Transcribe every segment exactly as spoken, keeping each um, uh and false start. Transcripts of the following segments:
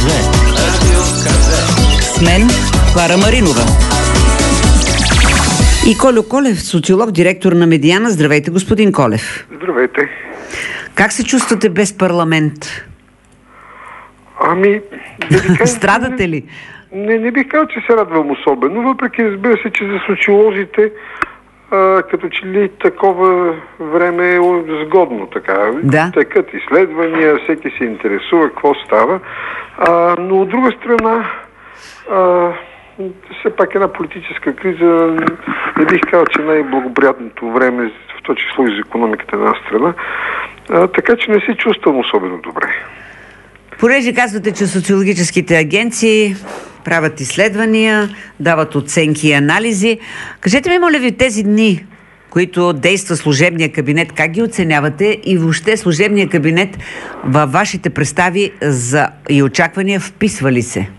Казе. Радио Казе. С мен Клара Маринова. И Кольо Колев, социолог, директор на Медиана. Здравейте, господин Колев. Здравейте. Как се чувствате без парламент? Ами... Да ви кажа, страдате ли? Не, не бих казал, че се радвам особено, въпреки разбира се, че за социолозите а, като че ли такова време е сгодно така. Да. Текат изследвания, всеки се интересува какво става. А, но от друга страна, а, все пак една политическа криза, не бих казал, че най-благоприятното време, в това число и за икономиката на една страна, а, така че не се чувствам особено добре. Понеже казвате, че социологическите агенции правят изследвания, дават оценки и анализи. Кажете ми, моля ви, тези дни, които действа служебния кабинет, как ги оценявате и въобще служебния кабинет във вашите представи за и очаквания вписва ли се?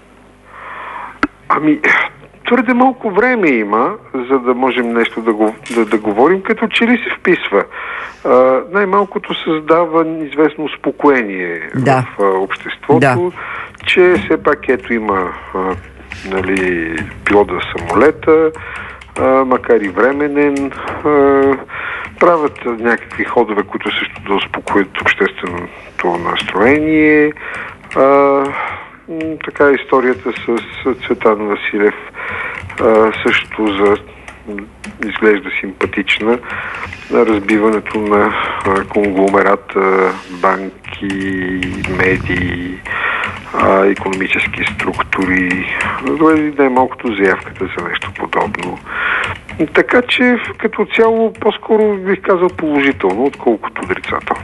Ами, твърде малко време има, за да можем нещо да, го, да, да говорим, като че ли се вписва. А, най-малкото създава известно успокоение да. в а, обществото, да. Че все пак ето има а, нали, пилот за самолета, а, макар и временен, а, правят някакви ходове, които също да успокоят общественото настроение. А, така историята с Цветан Василев а, също за изглежда симпатична. Разбиването на а, конгломерата, банки, медии, а, икономически структури. Най-малкото заявката за нещо подобно. Така че като цяло по-скоро бих казал положително, отколкото отрицателно.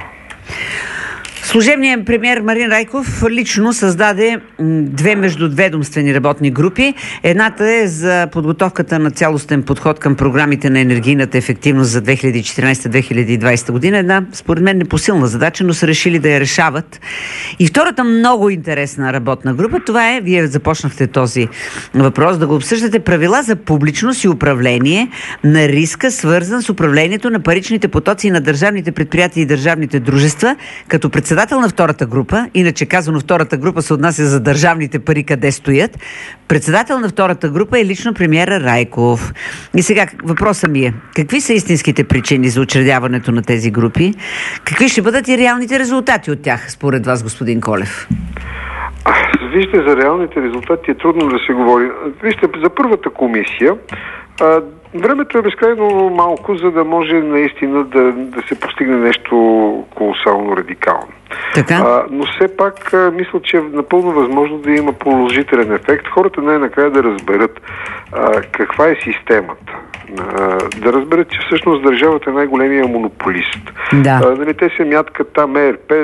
Служебният премиер Марин Райков лично създаде две междуведомствени работни групи. Едната е за подготовката на цялостен подход към програмите на енергийната ефективност за две хиляди и четиринадесета - две хиляди и двадесета година. Една, според мен, непосилна задача, но са решили да я решават. И втората много интересна работна група, това е, вие започнахте този въпрос, да го обсъждате, правила за публичност и управление на риска, свързан с управлението на паричните потоци на държавните предприятия и държавните дружества, като председател Председател на втората група, иначе казано втората група се отнася за държавните пари къде стоят, председател на втората група е лично премиера Райков. И сега въпросът ми е, какви са истинските причини за учредяването на тези групи? Какви ще бъдат и реалните резултати от тях, според вас, господин Колев? А, вижте, за реалните резултати е трудно да се говори. Вижте, за първата комисия а, времето е безкрайно малко, за да може наистина да, да се постигне нещо колосално радикално. Така? А, но все пак а, мисля, че е напълно възможно да има положителен ефект. Хората най-накрая да разберат а, каква е системата. А, да разберат, че всъщност държавата е най-големия монополист. Да. А, нали, те се мяткат там Е Ер Пе,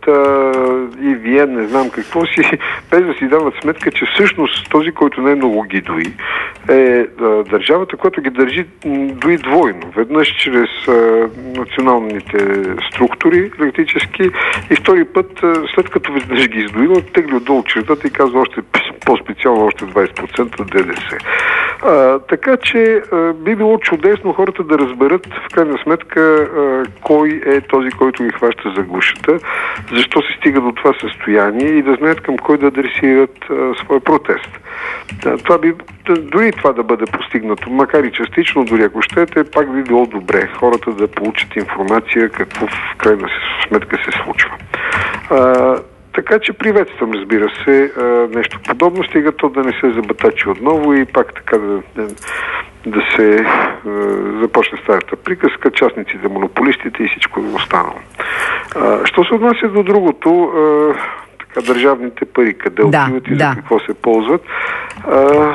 и вие не знам какво си, без да си дават сметка, че всъщност този, който най-много ги дои, е а, държавата, която ги държи дои двойно. Веднъж чрез а, националните структури електрически и втори път, а, след като веднъж ги издоила, тегли отдолу чертата и казва още по-специално още двадесет процента Де Де Се. А, така че а, би било чудесно хората да разберат в крайна сметка а, кой е този, който ги хваща за гушата, защо се стига до това състояние и да знаят към кой да адресират а, своя протест. А, това би, дори това да бъде постигнато, макар и частично, дори ако щете, пак би било добре хората да получат информация какво в крайна сметка се случва. А, така че приветствам, разбира се, нещо подобно, стига то да не се забатачи отново и пак така да, да, да се е, започне старата приказка, частниците, монополистите и всичко останало. А, що се отнася до другото, а, така, държавните пари, къде да, отиват и да. За какво се ползват, а,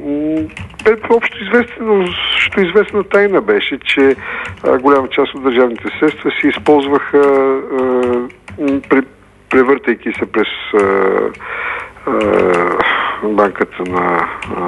общо известно, що известна тайна беше, че а, голяма част от държавните средства се използваха а, при превъртайки се през а, а, банката на а,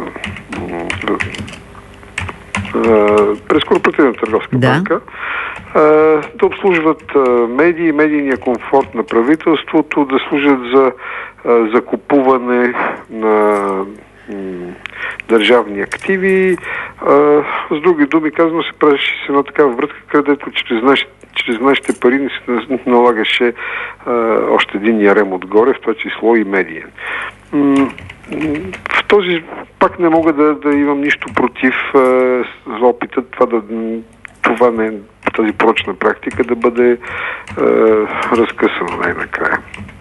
а, през корпоративна търговска да. банка а, да обслужват а, медии, медийния комфорт на правителството, да служат за а, закупуване на държавни активи. А, с други думи казано се правеше с една такава врътка, където чрез нашите чрез нашите пари не се налагаше а, още един ярем отгоре, в това число и медиен. М- в този пак не мога да, да имам нищо против а, за опита това да това не тази порочна практика да бъде а, разкъсана най-накрая.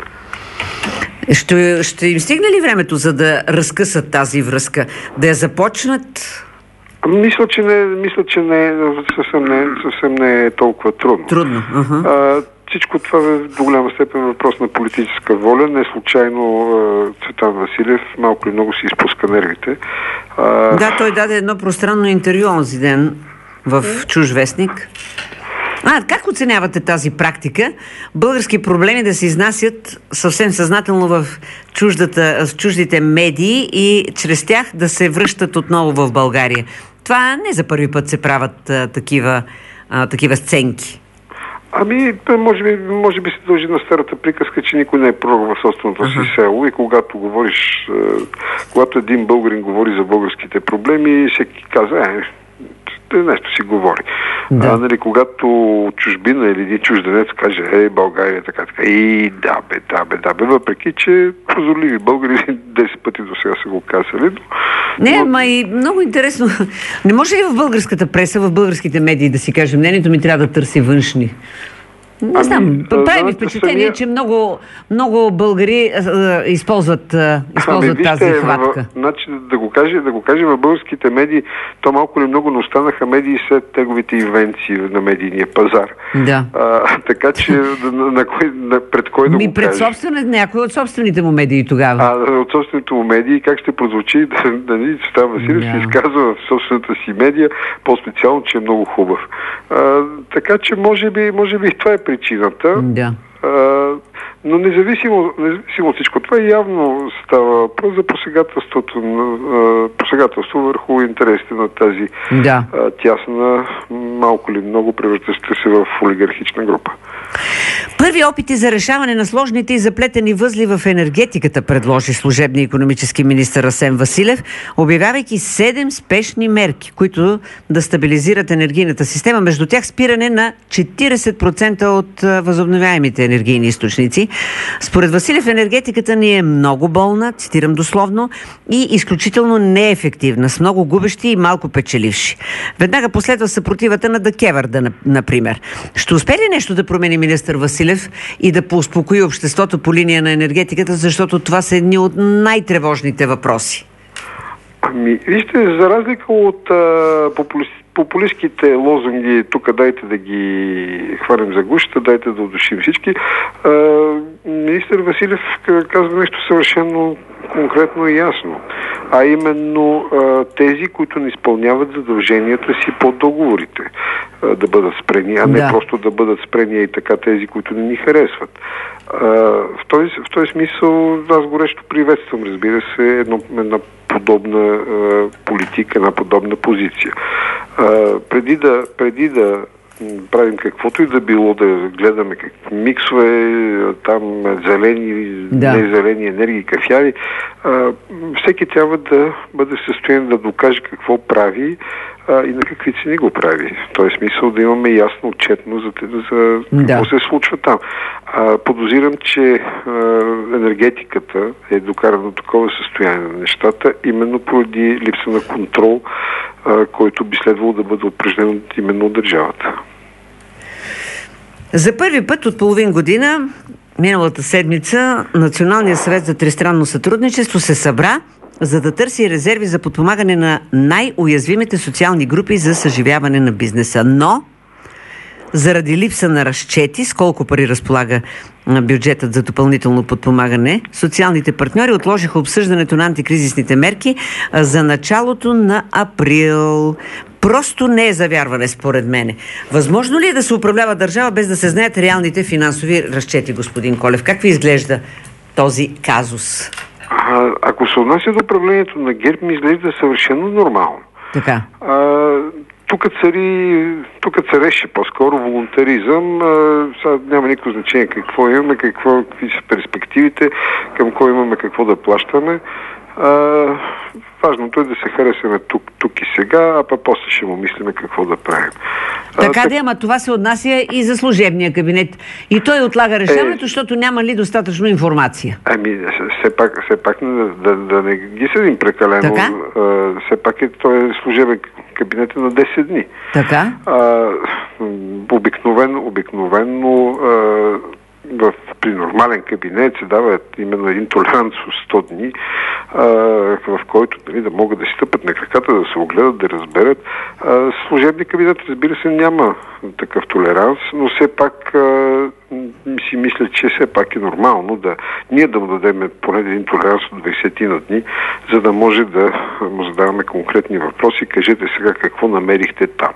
Ще, ще им стигне ли времето, за да разкъсат тази връзка? Да я започнат? Мисля, че не, мисля, че не, съвсем не, съвсем не е толкова трудно. Трудно. Uh-huh. А, всичко това е до голяма степен въпрос на политическа воля. Не случайно Цветан Василев малко или много си изпуска нервите. А... Да, той даде едно пространно интервю онзи ден в Чуж вестник. А, как оценявате тази практика? Български проблеми да се изнасят съвсем съзнателно в, чуждата, в чуждите медии и чрез тях да се връщат отново в България. Това не за първи път се правят а, такива, а, такива сценки. Ами, може би, може би се дължи на старата приказка, че никой не е пророк в собственото си uh-huh. село и когато говориш, когато един българин говори за българските проблеми, всеки казва, е, нещо си говори. Да. А, нали, когато чужбина или един чужденец каже, е, България, така, така, и да, бе, да, бе, да, бе, въпреки, че прозорливи българи десет пъти до сега са го казали. Но... Не, ма и много интересно. Не може ли в българската преса, в българските медии да си каже, мнението ми трябва да търси външни? Не ами, знам, прави ми впечатление, самия... че много, много българи а, а, използват, а, използват ами, тази вижте, хватка. В, значи, да го каже, да го каже в българските медии, то малко ли много не останаха медии след теговите инвенции на медийния пазар. Да. А, така че на, на кой, на, пред кой да ми го пред каже? Собствен, някой от собствените му медии тогава. А, от собствените му медии, как ще прозвучи да, да ни Цветан Василев да. се изказва в собствената си медия, по-специално, че е много хубав. А, така че може би, може би това е причината. Да. А, но независимо, независимо от всичко това, явно става въпрос за посегателството, посегателство върху интересите на тази да. а, тясна, малко ли много превръщаща се в олигархична група. Първи опити за решаване на сложните и заплетени възли в енергетиката предложи служебния икономически министър Асен Василев, обявявайки седем спешни мерки, които да стабилизират енергийната система, между тях спиране на четиридесет процента от възобновяемите енергийни източници. Според Василев енергетиката ни е много болна, цитирам дословно, и изключително неефективна, с много губещи и малко печеливши. Веднага последва съпротивата на ДКЕВР, да, например. Ще успее ли нещо да промени министър Василев и да поуспокои обществото по линия на енергетиката, защото това са едни от най-тревожните въпроси? Ами, вижте, за разлика от а, популист, популистските лозунги, тук дайте да ги хванем за гушата, дайте да удушим всички, а, министър Василев казва нещо съвършено конкретно и ясно. А именно а, тези, които не изпълняват задълженията си по договорите, а, да бъдат спрени, а не да. просто да бъдат спрени и така тези, които не ни харесват. А, в, този, в този смисъл аз горещо приветствам, разбира се, едно, една подобна а, политика, една подобна позиция. А, преди да, преди да правим каквото и да било, да гледаме как миксове, там зелени, да. незелени енергии, кафяри, а, всеки трябва да бъде в състояние да докаже какво прави а, и на какви цени го прави. В този смисъл да имаме ясно отчетно за, за да. какво се случва там. А, подозирам, че а, енергетиката е докарана до такова състояние на нещата, именно поради липса на контрол, а, който би следвало да бъде упражнен именно от държавата. За първи път от половин година, миналата седмица, Националният съвет за тристранно сътрудничество се събра, за да търси резерви за подпомагане на най-уязвимите социални групи за съживяване на бизнеса. Но заради липса на разчети, с колко пари разполага бюджетът за допълнително подпомагане, социалните партньори отложиха обсъждането на антикризисните мерки за началото на април. Просто не е завярване, според мене. Възможно ли е да се управлява държава без да се знаят реалните финансови разчети, господин Колев? Как ви изглежда този казус? А, ако се отнася до управлението на ГЕРБ, ми изглежда съвършено нормално. Така. А, тук цари, тук цареше по-скоро волунтаризъм. А, сега няма никакво значение какво имаме, какво, какви са перспективите, към кой имаме какво да плащаме. А, важното е да се харесаме тук, тук и сега, а пък после ще му мислиме какво да правим. Така да, ама това се отнася и за служебния кабинет. И той отлага решението, е, защото няма ли достатъчно информация? Ами, все пак, все пак да, да, да не ги съдим прекалено. А, все пак е, той е служебен кабинет на десет дни. Така? А, обикновено, обикновено а, в, при нормален кабинет се дава именно един толеранс от сто дни, а, в който нали, да могат да си стъпат на краката, да се огледат, да разберат. А, служебния кабинет, разбира се, няма такъв толеранс, но все пак а, си мисля, че все пак е нормално да ние да му дадем поне един толеранс от двайсет на дни, за да може да му задаваме конкретни въпроси. Кажете сега какво намерихте там.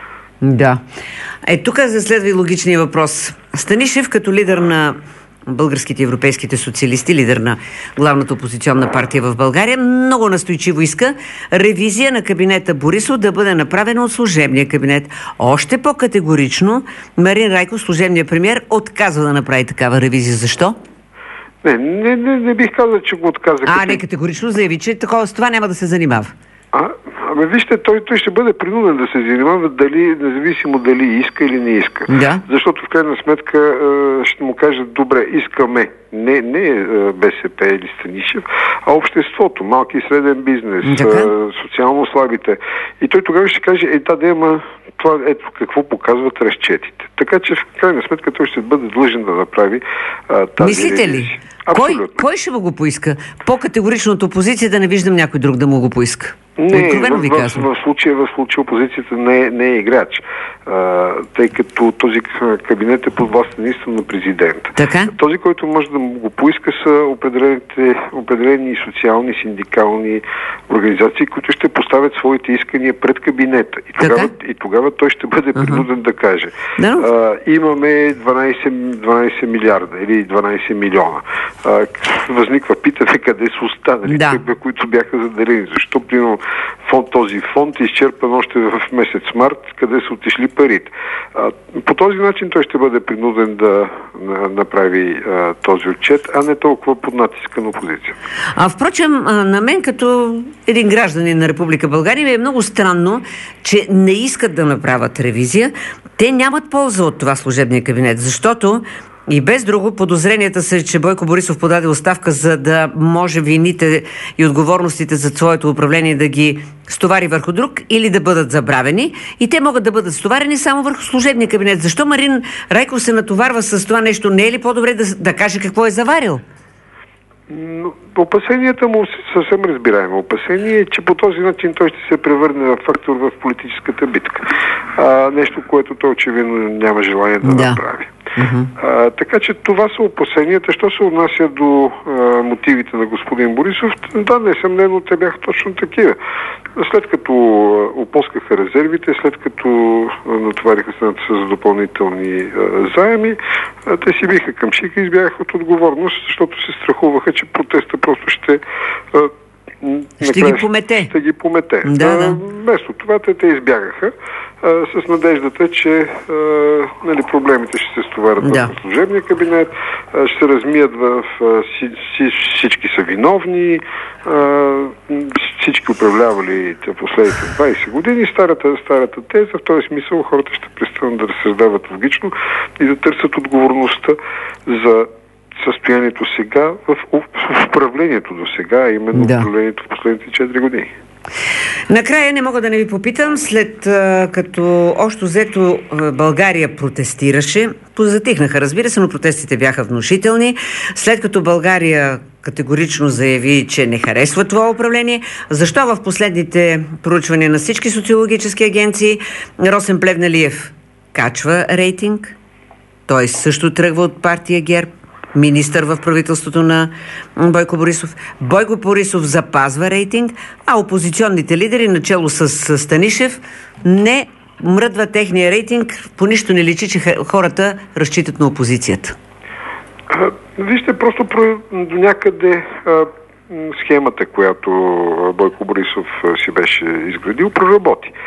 Да. Е, тук заследва и логичния въпрос. Станишев, като лидер на българските и европейските социалисти, лидер на главната опозиционна партия в България, много настойчиво иска ревизия на кабинета Борисов да бъде направена от служебния кабинет. Още по-категорично Марин Райков, служебния премиер, отказва да направи такава ревизия. Защо? Не, не, не, не бих казал, че го отказа. А, не, категорично заяви, че такова с това няма да се занимава. А, ами вижте, той, той ще бъде принуден да се занимава дали, независимо дали иска или не иска. Да. Защото в крайна сметка ще му кажат, добре, искаме не, не БСП или Станишев, а обществото, малки и среден бизнес, а, социално слабите. И той тогава ще каже, е, да, да, ама това ето какво показват разчетите. Така че в крайна сметка той ще бъде длъжен да направи а, тази Мислите ли? Кой, кой ще го поиска? По-категорично от опозиция да не виждам някой друг да му го поиска. Не, в, в, в, в, случая, в случая опозицията не е, не е играч, а, тъй като този кабинет е под власт единствено на президента. Така? Този, който може да му го поиска, са определените, определени социални, синдикални организации, които ще поставят своите искания пред кабинета. И тогава, и тогава той ще бъде принуден uh-huh. да каже. Да, но... а, имаме дванайсет, дванайсет милиарда или дванайсет милиона. А, възниква питане къде са останали, да. които бяха заделени. Защо, примерно, фонд, този фонд е изчерпан още в месец март, къде са отишли парите. А, по този начин той ще бъде принуден да на, направи а, този отчет, а не толкова под натиска на опозиция. А впрочем, на мен като един гражданин на Република България е много странно, че не искат да направят ревизия. Те нямат полза от това служебния кабинет, защото и без друго, подозренията са, че Бойко Борисов подаде оставка, за да може вините и отговорностите за своето управление да ги стовари върху друг или да бъдат забравени. И те могат да бъдат стоварени само върху служебния кабинет. Защо Марин Райков се натоварва с това нещо? Не е ли по-добре да, да каже какво е заварил? Опасенията му съвсем разбираемо. Опасение е, че по този начин той ще се превърне в фактор в политическата битка. А, нещо, което той очевидно няма желание да, да. направи. Uh-huh. А, така че това са опасенията. Що се отнася до а, мотивите на господин Борисов, да, несъмнено те бяха точно такива. След като опоскаха резервите, след като натовариха страната с допълнителни а, заеми, а, те си биха към шика и избягаха от отговорност, защото се страхуваха, че протеста просто ще а, Ще ги помете. Ще ги помете. Да, а, да. Вместо това те, те избягаха а, с надеждата, че а, нали, проблемите ще се стоварят да. в служебния кабинет, а, ще се размият в а, си, си, всички са виновни, а, всички управлявали последните двайсет години. Старата, старата теза, в този смисъл хората ще престанат да разсъждават логично и да търсят отговорността за състоянието сега, в управлението до сега, именно да. управлението в последните четири години. Накрая не мога да не ви попитам, след като общо взето България протестираше, позатихнаха, разбира се, но протестите бяха внушителни, след като България категорично заяви, че не харесва това управление, защо в последните проучвания на всички социологически агенции Росен Плевнелиев качва рейтинг? Той също тръгва от партия ГЕРБ, министър в правителството на Бойко Борисов. Бойко Борисов запазва рейтинг, а опозиционните лидери, начело с Станишев, не мръдва техния рейтинг. По нищо не личи, че хората разчитат на опозицията. А, вижте, просто до някъде а, схемата, която Бойко Борисов си беше изградил, проработи.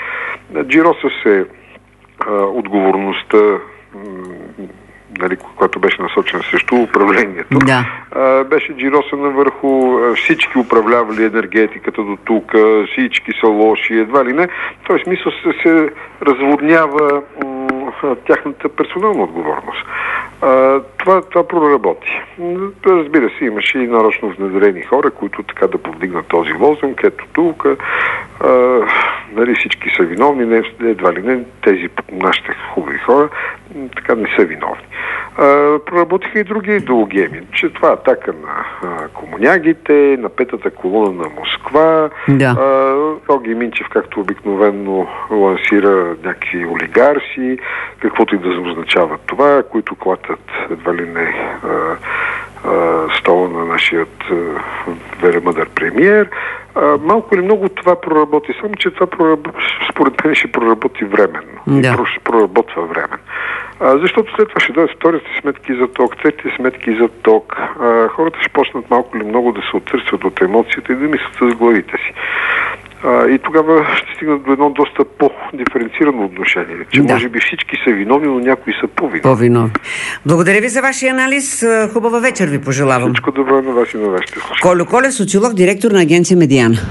Джироса се а, отговорността, нали, която беше насочена срещу управлението, да. а, беше джиросана върху всички управлявали енергетиката до тук, всички са лоши, едва ли не. В този смисъл се, се разводнява м- тяхната персонална отговорност. А, това, това проработи. Разбира се, имаше и нарочно внедрени хора, които така да повдигнат този лозунг, ето тук, а, нали, всички са виновни, не, едва ли не, тези нашите хубави хора така не са виновни. А, проработиха и други идеологеми, че това е атака на а, комунягите, на петата колона на Москва. Да. Оги Минчев, както обикновено, лансира някакви олигарси, каквото и да означава това, които клатят едва ли не а, а, стола на нашият велемъдър премиер. А, малко или много това проработи, само че това проработи, според мен ще проработи временно. Да. Ще проработва временно. А, защото след това ще дойдат вторите сметки за ток, третите сметки за ток. А, хората ще почнат малко или много да се отсърстват от емоцията и да мислят с главите си. А, и тогава ще стигнат до едно доста по-диференцирано отношение. Че да. може би всички са виновни, но някои са по-виновни. По-виновни. Благодаря ви за вашия анализ. Хубава вечер ви пожелавам. Всичко добро на вас и на вашите слушатели. Колю Колев, социолог, директор на агенция Медиана.